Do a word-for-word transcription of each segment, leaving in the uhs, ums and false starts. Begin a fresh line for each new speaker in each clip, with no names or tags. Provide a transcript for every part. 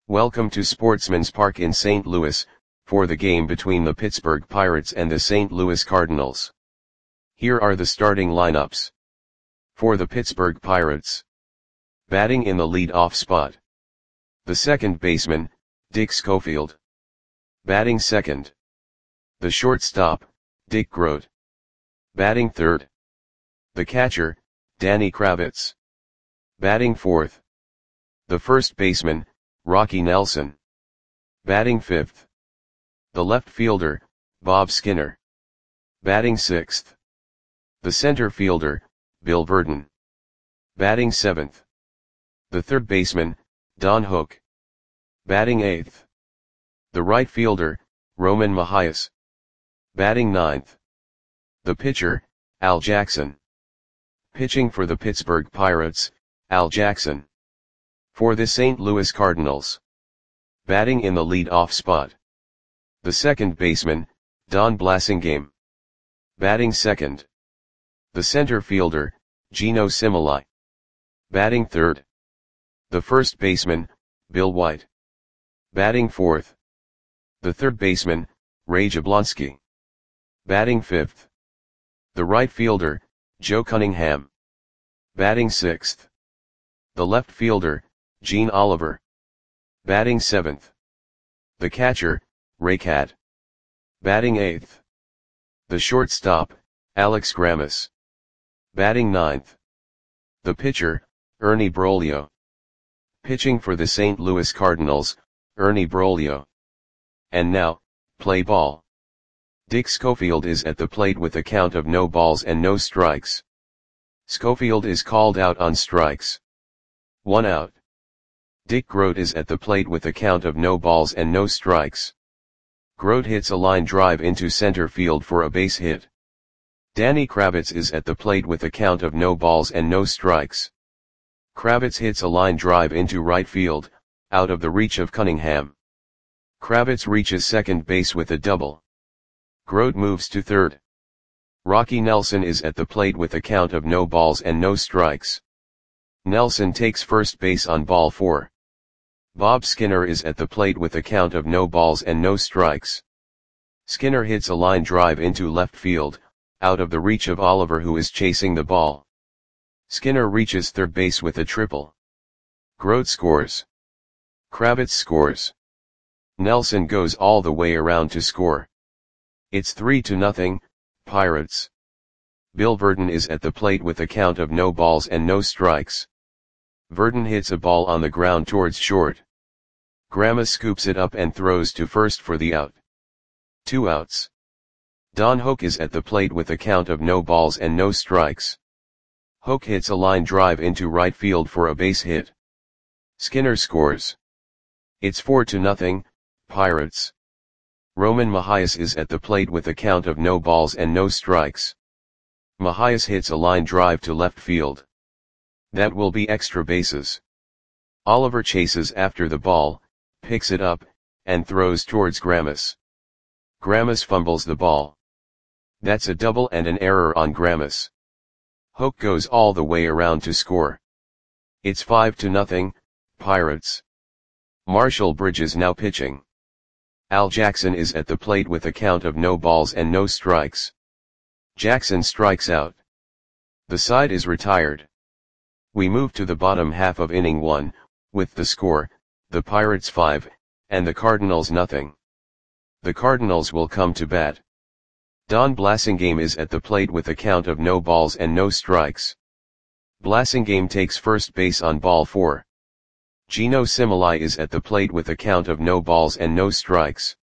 Welcome to Sportsman's Park in Saint Louis, for the game between the Pittsburgh Pirates and the Saint Louis Cardinals. Here are the starting lineups. For the Pittsburgh Pirates. Batting in the lead-off spot. The second baseman, Dick Schofield. Batting second. The shortstop, Dick Groat. Batting third. The catcher, Danny Kravitz. Batting fourth. The first baseman, Rocky Nelson. Batting fifth. The left fielder, Bob Skinner. Batting sixth. The center fielder, Bill Virdon. Batting seventh. The third baseman, Don Hook. Batting eighth. The right fielder, Roman Mahias. Batting ninth. The pitcher, Al Jackson. Pitching for the Pittsburgh Pirates, Al Jackson. For the Saint Louis Cardinals. Batting in the lead-off spot. The second baseman, Don Blasingame. Batting second. The center fielder, Geno Similai. Batting third. The first baseman, Bill White. Batting fourth. The third baseman, Ray Jablonski. Batting fifth. The right fielder, Joe Cunningham. Batting sixth. The left fielder, Gene Oliver. Batting seventh. The catcher, Ray Catt. Batting eighth. The shortstop, Alex Grammas. Batting ninth. The pitcher, Ernie Broglio. Pitching for the Saint Louis Cardinals, Ernie Broglio. And now, play ball. Dick Schofield is at the plate with a count of no balls and no strikes. Schofield is called out on strikes. One out. Dick Groat is at the plate with a count of no balls and no strikes. Groat hits a line drive into center field for a base hit. Danny Kravitz is at the plate with a count of no balls and no strikes. Kravitz hits a line drive into right field, out of the reach of Cunningham. Kravitz reaches second base with a double. Groat moves to third. Rocky Nelson is at the plate with a count of no balls and no strikes. Nelson takes first base on ball four. Bob Skinner is at the plate with a count of no balls and no strikes. Skinner hits a line drive into left field, out of the reach of Oliver, who is chasing the ball. Skinner reaches third base with a triple. Groat scores. Kravitz scores. Nelson goes all the way around to score. It's three to nothing, Pirates. Bill Virdon is at the plate with a count of no balls and no strikes. Virdon hits a ball on the ground towards short. Grammas scoops it up and throws to first for the out. Two outs. Don Hook is at the plate with a count of no balls and no strikes. Hook hits a line drive into right field for a base hit. Skinner scores. It's four to nothing, Pirates. Roman Mahias is at the plate with a count of no balls and no strikes. Mahias hits a line drive to left field. That will be extra bases. Oliver chases after the ball, picks it up, and throws towards Grammas. Grammas fumbles the ball. That's a double and an error on Grammas. Hook goes all the way around to score. It's five to nothing, Pirates. Marshall Bridges now pitching. Al Jackson is at the plate with a count of no balls and no strikes. Jackson strikes out. The side is retired. We move to the bottom half of inning one, with the score, the Pirates five, and the Cardinals nothing. The Cardinals will come to bat. Don Blasingame is at the plate with a count of no balls and no strikes. Blasingame takes first base on ball four. Geno Similai is at the plate with a count of no balls and no strikes.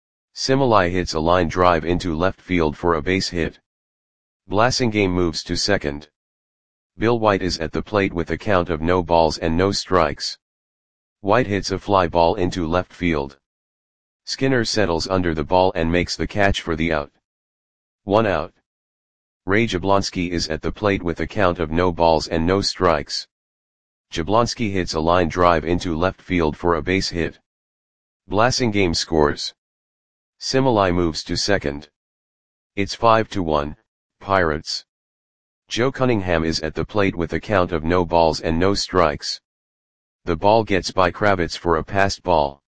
Similai hits a line drive into left field for a base hit. Blasingame moves to second. Bill White is at the plate with a count of no balls and no strikes. White hits a fly ball into left field. Skinner settles under the ball and makes the catch for the out. One out. Ray Jablonski is at the plate with a count of no balls and no strikes. Jablonski hits a line drive into left field for a base hit. Blasingame scores. Similai moves to second. It's five to one, Pirates. Joe Cunningham is at the plate with a count of no balls and no strikes. The ball gets by Kravitz for a passed ball.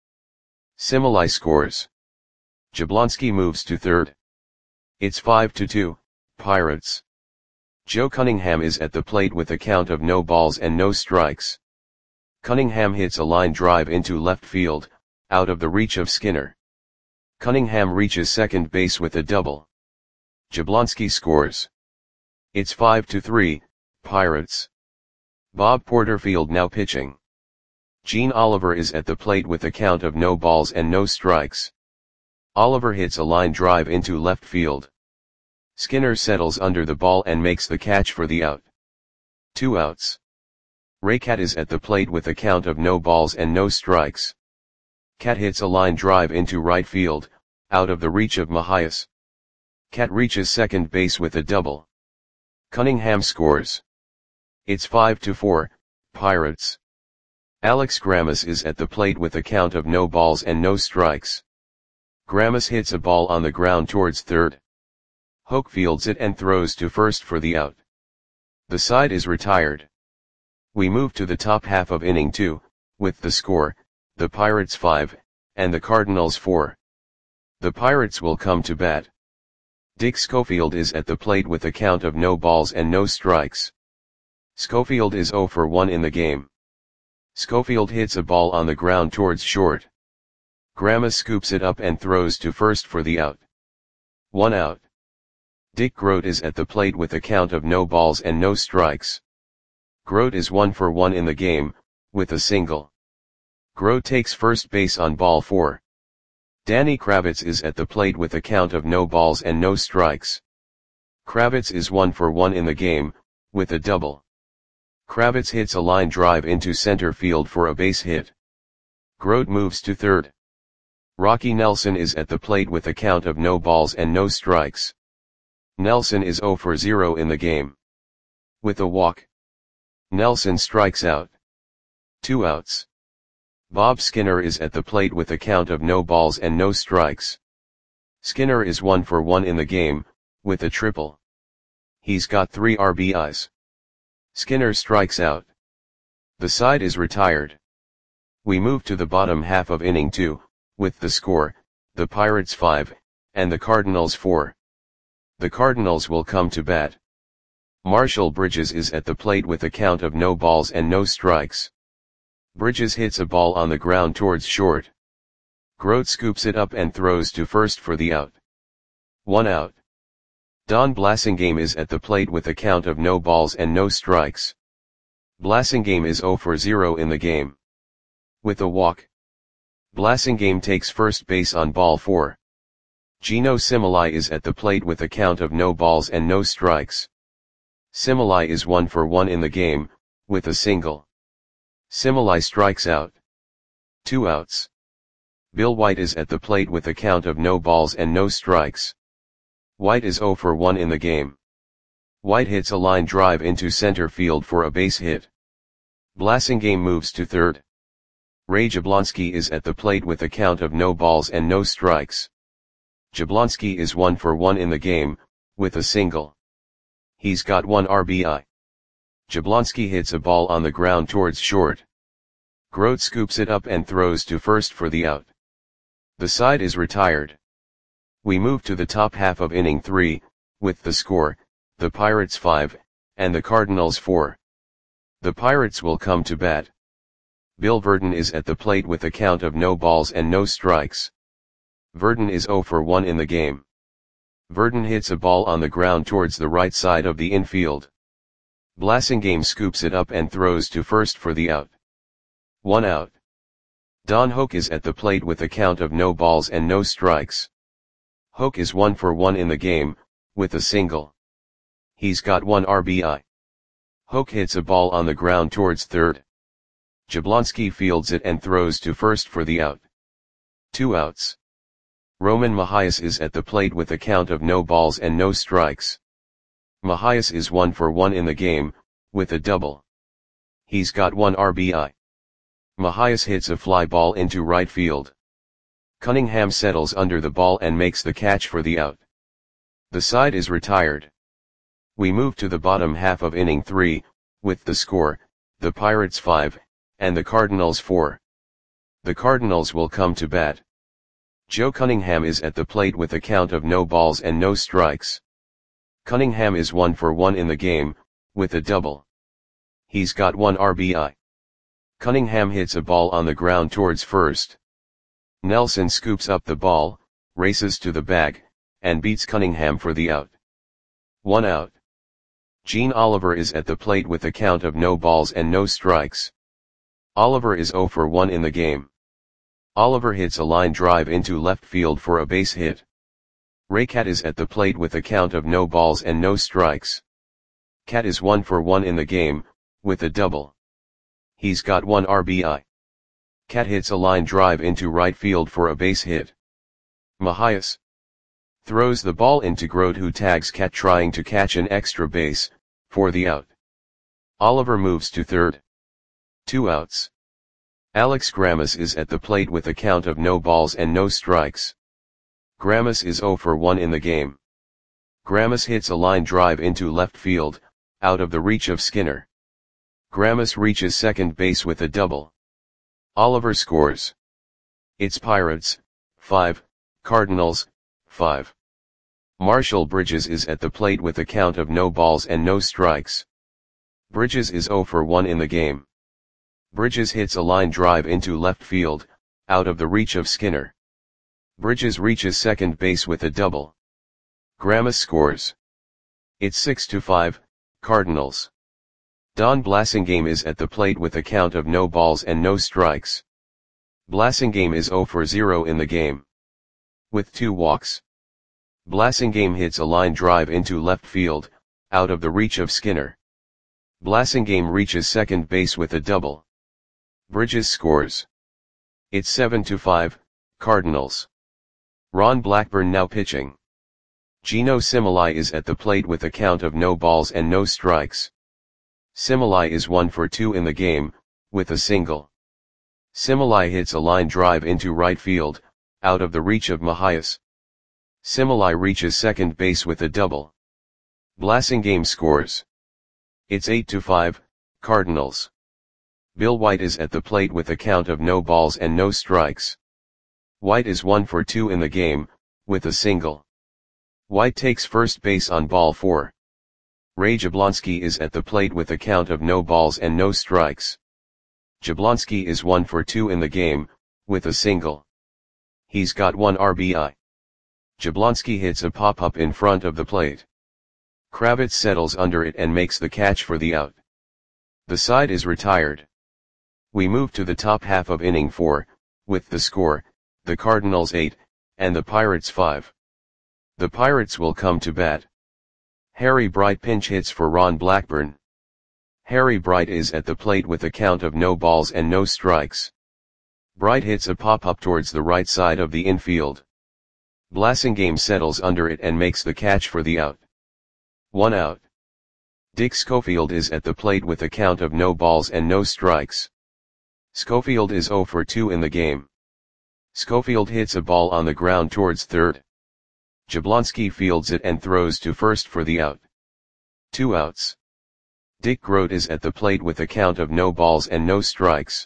Similai scores. Jablonski moves to third. It's five to two, Pirates. Joe Cunningham is at the plate with a count of no balls and no strikes. Cunningham hits a line drive into left field, out of the reach of Skinner. Cunningham reaches second base with a double. Jablonski scores. It's five to three, Pirates. Bob Porterfield now pitching. Gene Oliver is at the plate with a count of no balls and no strikes. Oliver hits a line drive into left field. Skinner settles under the ball and makes the catch for the out. Two outs. Raycat is at the plate with a count of no balls and no strikes. Cat hits a line drive into right field, out of the reach of Mahias. Cat reaches second base with a double. Cunningham scores. It's five to four, Pirates. Alex Grammas is at the plate with a count of no balls and no strikes. Grammas hits a ball on the ground towards third. Hoke fields it and throws to first for the out. The side is retired. We move to the top half of inning two, with the score, the Pirates five, and the Cardinals four. The Pirates will come to bat. Dick Schofield is at the plate with a count of no balls and no strikes. Schofield is zero for one in the game. Schofield hits a ball on the ground towards short. Grammas scoops it up and throws to first for the out. One out. Dick Grote is at the plate with a count of no balls and no strikes. Grote is one for one in the game, with a single. Grote takes first base on ball four. Danny Kravitz is at the plate with a count of no balls and no strikes. Kravitz is one for one in the game, with a double. Kravitz hits a line drive into center field for a base hit. Grote moves to third. Rocky Nelson is at the plate with a count of no balls and no strikes. Nelson is zero for zero in the game. With a walk, Nelson strikes out. Two outs. Bob Skinner is at the plate with a count of no balls and no strikes. Skinner is one for one in the game, with a triple. He's got three R B Is. Skinner strikes out. The side is retired. We move to the bottom half of inning two, with the score, the Pirates five, and the Cardinals four. The Cardinals will come to bat. Marshall Bridges is at the plate with a count of no balls and no strikes. Bridges hits a ball on the ground towards short. Grote scoops it up and throws to first for the out. One out. Don Blasingame is at the plate with a count of no balls and no strikes. Blasingame is zero for zero in the game. With a walk, Blasingame takes first base on ball four. Gino Similai is at the plate with a count of no balls and no strikes. Similai is one for one in the game, with a single. Similai strikes out. Two outs. Bill White is at the plate with a count of no balls and no strikes. White is zero for one in the game. White hits a line drive into center field for a base hit. Blasingame moves to third. Ray Jablonski is at the plate with a count of no balls and no strikes. Jablonski is one for one in the game, with a single. He's got one R B I. Jablonski hits a ball on the ground towards short. Grote scoops it up and throws to first for the out. The side is retired. We move to the top half of inning three, with the score, the Pirates five, and the Cardinals four. The Pirates will come to bat. Bill Verdon is at the plate with a count of no balls and no strikes. Verdon is zero for one in the game. Verdon hits a ball on the ground towards the right side of the infield. Blasingame scoops it up and throws to first for the out. One out. Don Hoke is at the plate with a count of no balls and no strikes. Hoke is one for one in the game, with a single. He's got one R B I. Hoke hits a ball on the ground towards third. Jablonski fields it and throws to first for the out. Two outs. Roman Mahias is at the plate with a count of no balls and no strikes. Mahias is one for one in the game, with a double. He's got one R B I. Mahias hits a fly ball into right field. Cunningham settles under the ball and makes the catch for the out. The side is retired. We move to the bottom half of inning three, with the score, the Pirates five, and the Cardinals four. The Cardinals will come to bat. Joe Cunningham is at the plate with a count of no balls and no strikes. Cunningham is one for one in the game, with a double. He's got one R B I. Cunningham hits a ball on the ground towards first. Nelson scoops up the ball, races to the bag, and beats Cunningham for the out. One out. Gene Oliver is at the plate with a count of no balls and no strikes. Oliver is zero for one in the game. Oliver hits a line drive into left field for a base hit. Raycat is at the plate with a count of no balls and no strikes. Cat is one for one in the game, with a double. He's got one R B I. Cat hits a line drive into right field for a base hit. Mahias throws the ball into Grote, who tags Cat trying to catch an extra base, for the out. Oliver moves to third. Two outs. Alex Grammas is at the plate with a count of no balls and no strikes. Grammas is zero for one in the game. Grammas hits a line drive into left field, out of the reach of Skinner. Grammas reaches second base with a double. Oliver scores. It's Pirates, five, Cardinals, five. Marshall Bridges is at the plate with a count of no balls and no strikes. Bridges is zero for one in the game. Bridges hits a line drive into left field, out of the reach of Skinner. Bridges reaches second base with a double. Grammas scores. It's six to five, Cardinals. Don Blasingame is at the plate with a count of no balls and no strikes. Blasingame is zero for zero in the game. With two walks. Blasingame hits a line drive into left field, out of the reach of Skinner. Blasingame reaches second base with a double. Bridges scores. It's seven to five, Cardinals. Ron Blackburn now pitching. Geno Similai is at the plate with a count of no balls and no strikes. Similai is one for two in the game, with a single. Similai hits a line drive into right field, out of the reach of Mahias. Similai reaches second base with a double. Blasingame scores. It's eight to five, Cardinals. Bill White is at the plate with a count of no balls and no strikes. White is one for two in the game, with a single. White takes first base on ball four. Ray Jablonski is at the plate with a count of no balls and no strikes. Jablonski is one for two in the game, with a single. He's got one R B I. Jablonski hits a pop-up in front of the plate. Kravitz settles under it and makes the catch for the out. The side is retired. We move to the top half of inning four, with the score, the Cardinals eight, and the Pirates five. The Pirates will come to bat. Harry Bright pinch hits for Ron Blackburn. Harry Bright is at the plate with a count of no balls and no strikes. Bright hits a pop-up towards the right side of the infield. Blasingame settles under it and makes the catch for the out. One out. Dick Schofield is at the plate with a count of no balls and no strikes. Schofield is zero for two in the game. Schofield hits a ball on the ground towards third. Jablonski fields it and throws to first for the out. Two outs. Dick Grote is at the plate with a count of no balls and no strikes.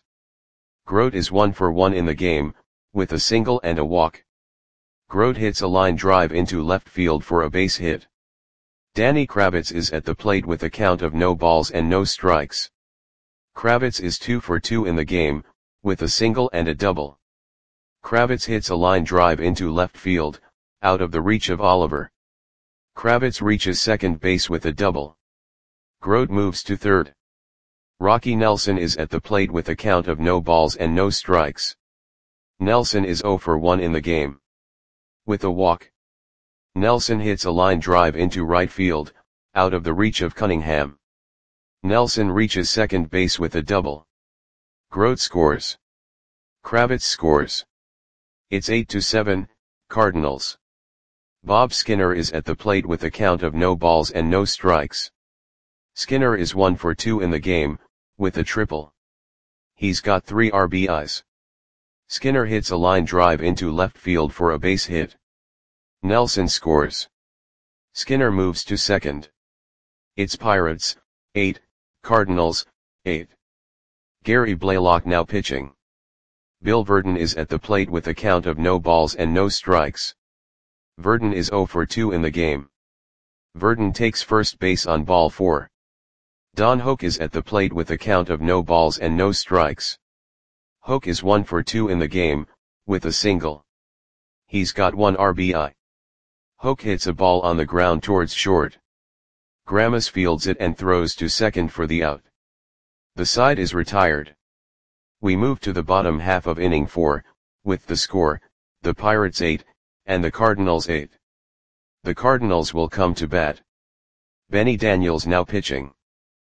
Grote is one for one in the game, with a single and a walk. Grote hits a line drive into left field for a base hit. Danny Kravitz is at the plate with a count of no balls and no strikes. Kravitz is two for two in the game, with a single and a double. Kravitz hits a line drive into left field, out of the reach of Oliver. Kravitz reaches second base with a double. Grote moves to third. Rocky Nelson is at the plate with a count of no balls and no strikes. Nelson is zero for one in the game. With a walk. Nelson hits a line drive into right field, out of the reach of Cunningham. Nelson reaches second base with a double. Grote scores. Kravitz scores. It's eight to seven, Cardinals. Bob Skinner is at the plate with a count of no balls and no strikes. Skinner is one for two in the game, with a triple. He's got three R B Is. Skinner hits a line drive into left field for a base hit. Nelson scores. Skinner moves to second. It's Pirates, eight, Cardinals, eight. Gary Blaylock now pitching. Bill Verdon is at the plate with a count of no balls and no strikes. Verdon is oh for two in the game. Verdon takes first base on ball four. Don Hoak is at the plate with a count of no balls and no strikes. Hoak is one for two in the game, with a single. He's got one R B I. Hoak hits a ball on the ground towards short. Grammas fields it and throws to second for the out. The side is retired. We move to the bottom half of inning four, with the score, the Pirates eight, and the Cardinals eight. The Cardinals will come to bat. Benny Daniels now pitching.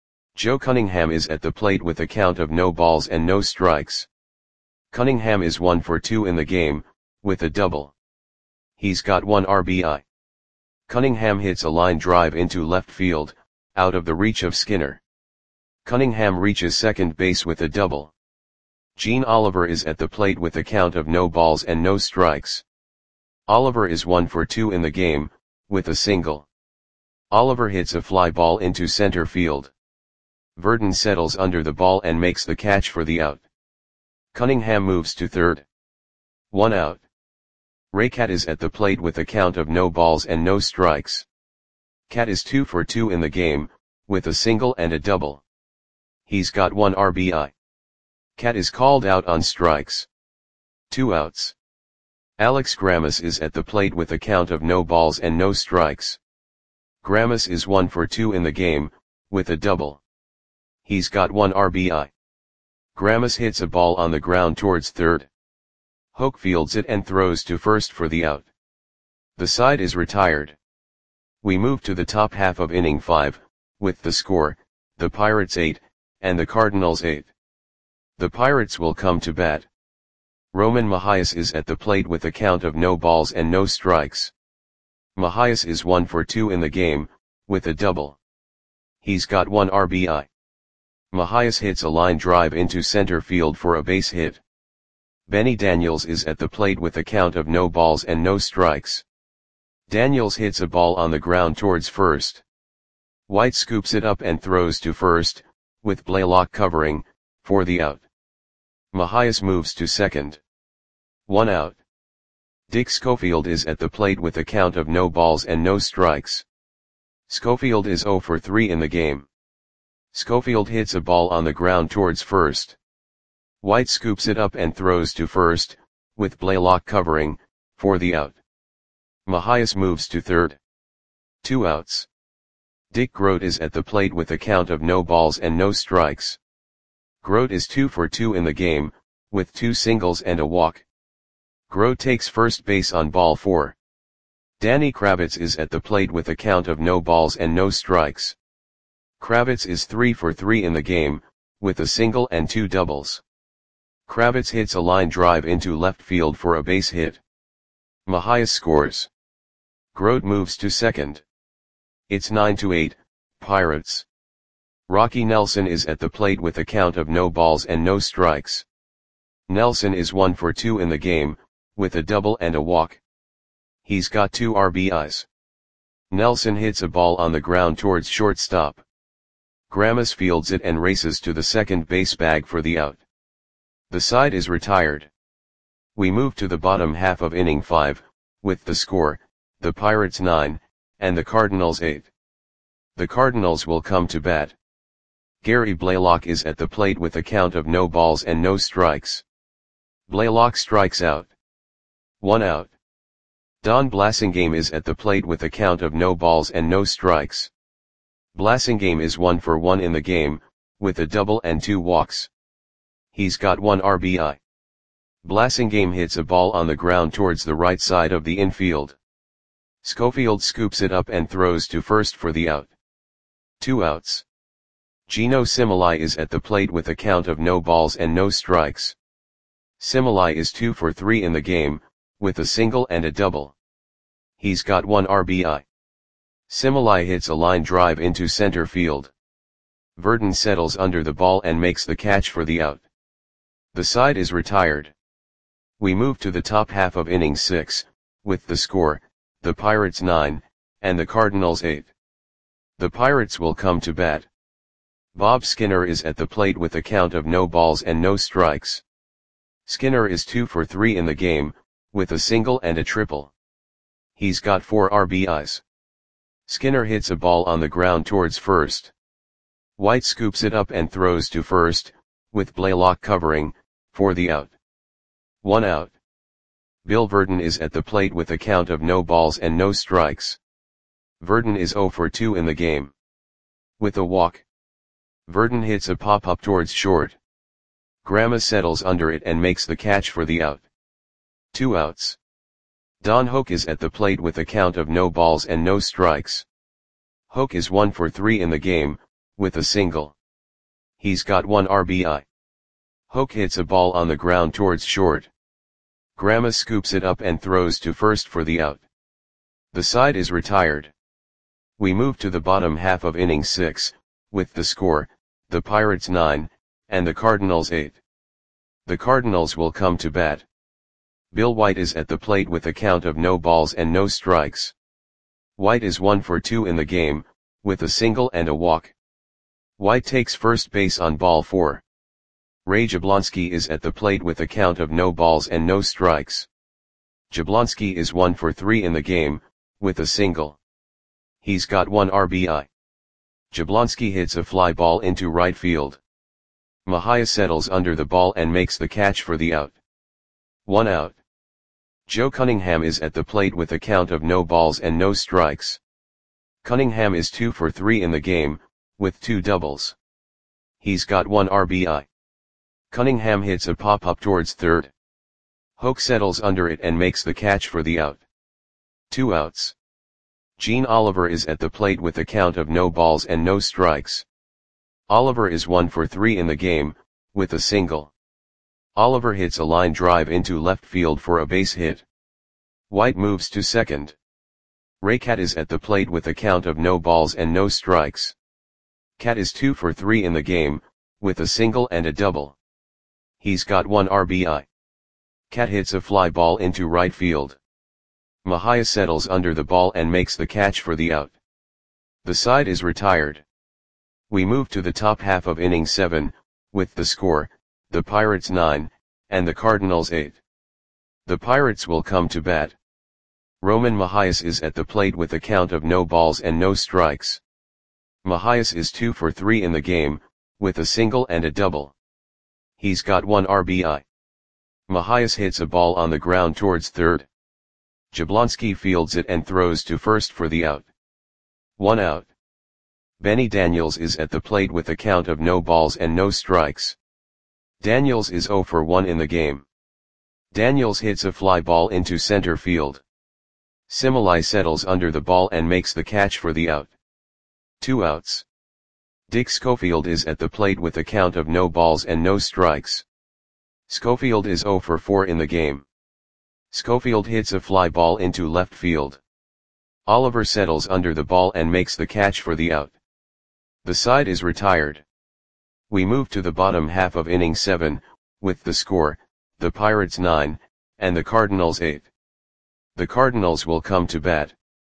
Joe Cunningham is at the plate with a count of no balls and no strikes. Cunningham is one for two in the game, with a double. He's got one R B I. Cunningham hits a line drive into left field, out of the reach of Skinner. Cunningham reaches second base with a double. Gene Oliver is at the plate with a count of no balls and no strikes. Oliver is one for two in the game, with a single. Oliver hits a fly ball into center field. Verdon settles under the ball and makes the catch for the out. Cunningham moves to third. One out. Ray Cat is at the plate with a count of no balls and no strikes. Cat is two for two in the game, with a single and a double. He's got one R B I. Cat is called out on strikes. Two outs. Alex Grammas is at the plate with a count of no balls and no strikes. Grammas is one for two in the game, with a double. He's got one R B I. Grammas hits a ball on the ground towards third. Hoak fields it and throws to first for the out. The side is retired. We move to the top half of inning five, with the score, the Pirates eight, and the Cardinals eight. The Pirates will come to bat. Roman Mahias is at the plate with a count of no balls and no strikes. Mahias is one for two in the game, with a double. He's got one R B I. Mahias hits a line drive into center field for a base hit. Benny Daniels is at the plate with a count of no balls and no strikes. Daniels hits a ball on the ground towards first. White scoops it up and throws to first, with Blaylock covering, for the out. Mahias moves to second. One out. Dick Schofield is at the plate with a count of no balls and no strikes. Schofield is oh for three in the game. Schofield hits a ball on the ground towards first. White scoops it up and throws to first, with Blaylock covering, for the out. Mahias moves to third. Two outs. Dick Grote is at the plate with a count of no balls and no strikes. Grote is two for two in the game, with two singles and a walk. Grote takes first base on ball four. Danny Kravitz is at the plate with a count of no balls and no strikes. Kravitz is three for three in the game, with a single and two doubles. Kravitz hits a line drive into left field for a base hit. Mahias scores. Grote moves to second. It's nine to eight, Pirates. Rocky Nelson is at the plate with a count of no balls and no strikes. Nelson is one for two in the game, with a double and a walk. He's got two R B Is. Nelson hits a ball on the ground towards shortstop. Grammas fields it and races to the second base bag for the out. The side is retired. We move to the bottom half of inning five, with the score, the Pirates nine, and the Cardinals eight. The Cardinals will come to bat. Gary Blaylock is at the plate with a count of no balls and no strikes. Blaylock strikes out. One out. Don Blasingame is at the plate with a count of no balls and no strikes. Blasingame is one for one in the game, with a double and two walks. He's got one R B I. Blasingame hits a ball on the ground towards the right side of the infield. Schofield scoops it up and throws to first for the out. Two outs. Gino Similai is at the plate with a count of no balls and no strikes. Similai is two for three in the game, with a single and a double. He's got one R B I. Similai hits a line drive into center field. Verdon settles under the ball and makes the catch for the out. The side is retired. We move to the top half of inning six, with the score, the Pirates nine, and the Cardinals eight. The Pirates will come to bat. Bob Skinner is at the plate with a count of no balls and no strikes. Skinner is two for three in the game, with a single and a triple. He's got four R B Is. Skinner hits a ball on the ground towards first. White scoops it up and throws to first, with Blaylock covering, for the out. One out. Bill Verdon is at the plate with a count of no balls and no strikes. Verdon is zero for two in the game. With a walk. Verdon hits a pop-up towards short. Grama settles under it and makes the catch for the out. Two outs. Don Hoke is at the plate with a count of no balls and no strikes. Hoke is one for three in the game, with a single. He's got one R B I. Hoke hits a ball on the ground towards short. Grama scoops it up and throws to first for the out. The side is retired. We move to the bottom half of inning six, with the score, the Pirates nine, and the Cardinals eight. The Cardinals will come to bat. Bill White is at the plate with a count of no balls and no strikes. White is one for two in the game, with a single and a walk. White takes first base on ball four. Ray Jablonski is at the plate with a count of no balls and no strikes. Jablonski is one for three in the game, with a single. He's got one R B I. Jablonski hits a fly ball into right field. Mahia settles under the ball and makes the catch for the out. One out. Joe Cunningham is at the plate with a count of no balls and no strikes. Cunningham is two for three in the game, with two doubles. He's got one R B I. Cunningham hits a pop-up towards third. Hoke settles under it and makes the catch for the out. Two outs. Gene Oliver is at the plate with a count of no balls and no strikes. Oliver is one for three in the game, with a single. Oliver hits a line drive into left field for a base hit. White moves to second. Raycat is at the plate with a count of no balls and no strikes. Cat is two for three in the game, with a single and a double. He's got one R B I. Cat hits a fly ball into right field. Mahia settles under the ball and makes the catch for the out. The side is retired. We move to the top half of inning seven, with the score, the Pirates nine, and the Cardinals eight. The Pirates will come to bat. Roman Mahias is at the plate with a count of no balls and no strikes. Mahias is two for three in the game, with a single and a double. He's got one R B I. Mahias hits a ball on the ground towards third. Jablonski fields it and throws to first for the out. One out. Benny Daniels is at the plate with a count of no balls and no strikes. Daniels is zero for one in the game. Daniels hits a fly ball into center field. Similai settles under the ball and makes the catch for the out. Two outs. Dick Schofield is at the plate with a count of no balls and no strikes. Schofield is zero for four in the game. Schofield hits a fly ball into left field. Oliver settles under the ball and makes the catch for the out. The side is retired. We move to the bottom half of inning seven, with the score, the Pirates nine, and the Cardinals eight. The Cardinals will come to bat.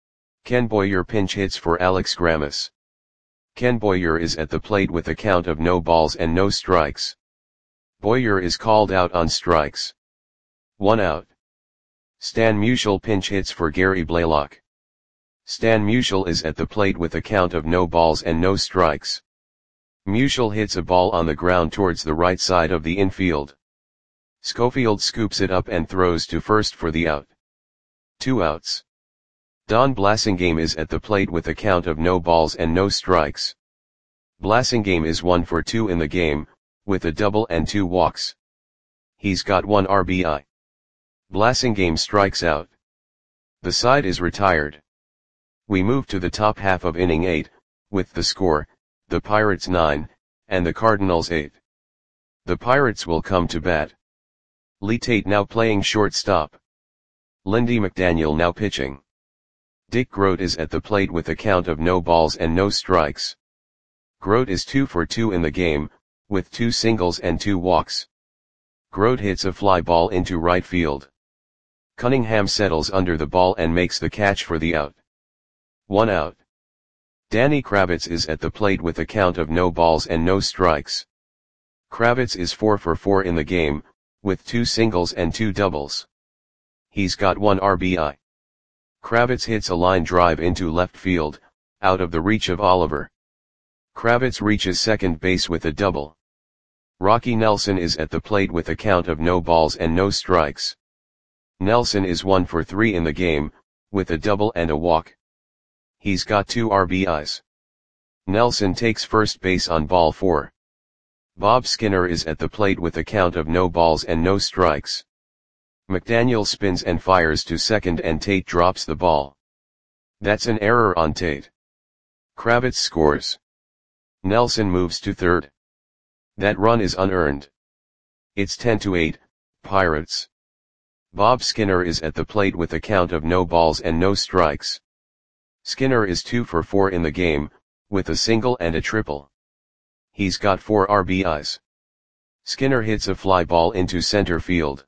Ken Boyer pinch hits for Alex Grammas. Ken Boyer is at the plate with a count of no balls and no strikes. Boyer is called out on strikes. One out. Stan Musial pinch hits for Gary Blaylock. Stan Musial is at the plate with a count of no balls and no strikes. Musial hits a ball on the ground towards the right side of the infield. Schofield scoops it up and throws to first for the out. Two outs. Don Blasingame is at the plate with a count of no balls and no strikes. Blasingame is one for two in the game, with a double and two walks. He's got one R B I. Blasingame strikes out. The side is retired. We move to the top half of inning eight, with the score, the Pirates nine, and the Cardinals eight. The Pirates will come to bat. Lee Tate now playing shortstop. Lindy McDaniel now pitching. Dick Grote is at the plate with a count of no balls and no strikes. Grote is two for two in the game, with two singles and two walks. Grote hits a fly ball into right field. Cunningham settles under the ball and makes the catch for the out. One out. Danny Kravitz is at the plate with a count of no balls and no strikes. Kravitz is four for four in the game, with two singles and two doubles. He's got one R B I. Kravitz hits a line drive into left field, out of the reach of Oliver. Kravitz reaches second base with a double. Rocky Nelson is at the plate with a count of no balls and no strikes. Nelson is one for three in the game, with a double and a walk. He's got two R B Is. Nelson takes first base on ball four. Bob Skinner is at the plate with a count of no balls and no strikes. McDaniel spins and fires to second and Tate drops the ball. That's an error on Tate. Kravitz scores. Nelson moves to third. That run is unearned. It's ten to eight, Pirates. Bob Skinner is at the plate with a count of no balls and no strikes. Skinner is two for four in the game, with a single and a triple. He's got four R B Is. Skinner hits a fly ball into center field.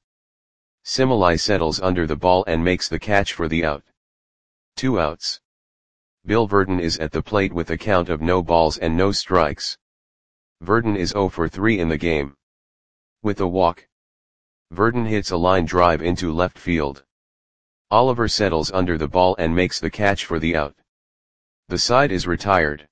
Similai settles under the ball and makes the catch for the out. Two outs. Bill Verdon is at the plate with a count of no balls and no strikes. Verdon is zero for three in the game. With a walk. Verdon hits a line drive into left field. Oliver settles under the ball and makes the catch for the out. The side is retired.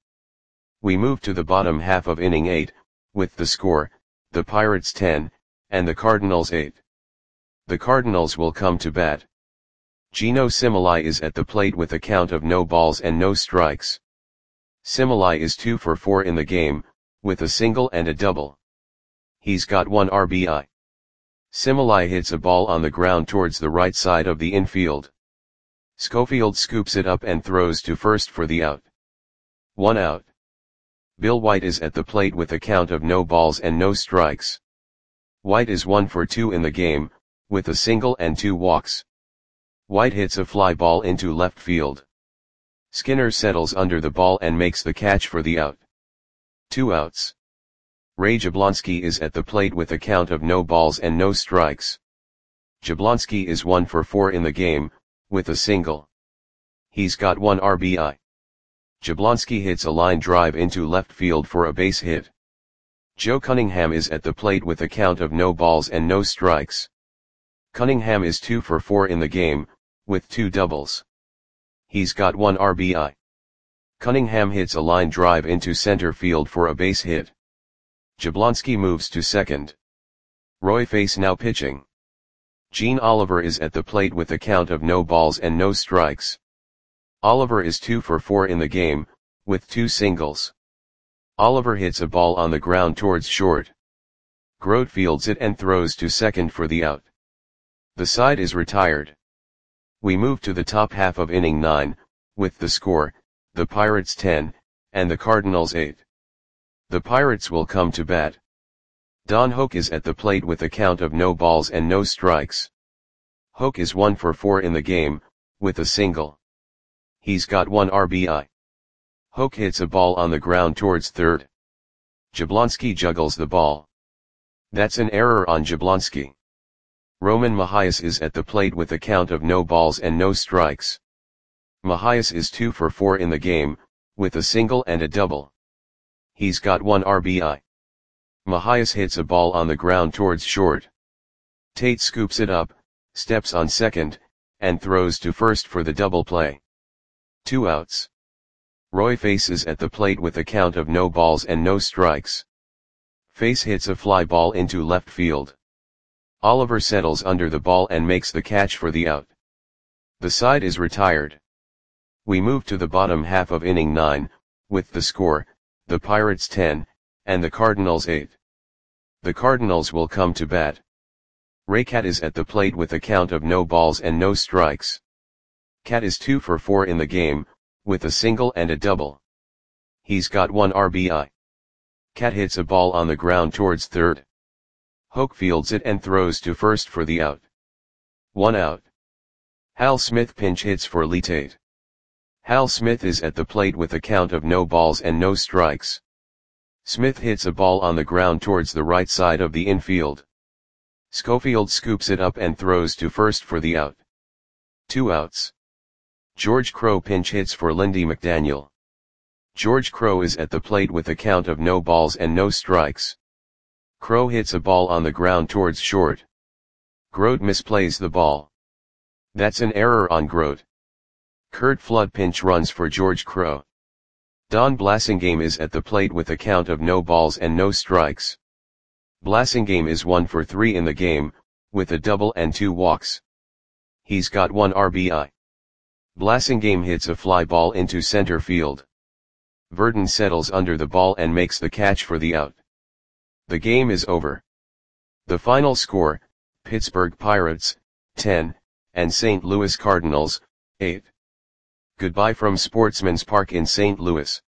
We move to the bottom half of inning eight, with the score, the Pirates ten, and the Cardinals eight. The Cardinals will come to bat. Gino Similai is at the plate with a count of no balls and no strikes. Similai is two for four in the game, with a single and a double. He's got one R B I. Similai hits a ball on the ground towards the right side of the infield. Schofield scoops it up and throws to first for the out. One out. Bill White is at the plate with a count of no balls and no strikes. White is one for two in the game, with a single and two walks. White hits a fly ball into left field. Skinner settles under the ball and makes the catch for the out. Two outs. Ray Jablonski is at the plate with a count of no balls and no strikes. Jablonski is one for four in the game, with a single. He's got one R B I. Jablonski hits a line drive into left field for a base hit. Joe Cunningham is at the plate with a count of no balls and no strikes. Cunningham is two for four in the game, with two doubles. He's got one R B I. Cunningham hits a line drive into center field for a base hit. Jablonski moves to second. Roy Face now pitching. Gene Oliver is at the plate with a count of no balls and no strikes. Oliver is two for four in the game, with two singles. Oliver hits a ball on the ground towards short. Grote fields it and throws to second for the out. The side is retired. We move to the top half of inning nine, with the score, the Pirates ten, and the Cardinals eight. The Pirates will come to bat. Don Hoke is at the plate with a count of no balls and no strikes. Hoke is one for four in the game, with a single. He's got one R B I. Hoke hits a ball on the ground towards third. Jablonski juggles the ball. That's an error on Jablonski. Roman Mahias is at the plate with a count of no balls and no strikes. Mahias is two for four in the game, with a single and a double. He's got one R B I. Mahias hits a ball on the ground towards short. Tate scoops it up, steps on second, and throws to first for the double play. Two outs. Roy Face is at the plate with a count of no balls and no strikes. Face hits a fly ball into left field. Oliver settles under the ball and makes the catch for the out. The side is retired. We move to the bottom half of inning nine, with the score, the Pirates ten, and the Cardinals eight. The Cardinals will come to bat. Ray Cat is at the plate with a count of no balls and no strikes. Cat is two for four in the game, with a single and a double. He's got one R B I. Cat hits a ball on the ground towards third. Hoke fields it and throws to first for the out. One out. Hal Smith pinch hits for Lee Tate. Hal Smith is at the plate with a count of no balls and no strikes. Smith hits a ball on the ground towards the right side of the infield. Schofield scoops it up and throws to first for the out. Two outs. George Crowe pinch hits for Lindy McDaniel. George Crowe is at the plate with a count of no balls and no strikes. Crowe hits a ball on the ground towards short. Grote misplays the ball. That's an error on Grote. Curt Flood pinch runs for George Crowe. Don Blasingame is at the plate with a count of no balls and no strikes. Blasingame is one for three in the game, with a double and two walks. He's got one R B I. Blasingame hits a fly ball into center field. Verdon settles under the ball and makes the catch for the out. The game is over. The final score, Pittsburgh Pirates, ten, and Saint Louis Cardinals, eight. Goodbye from Sportsman's Park in Saint Louis.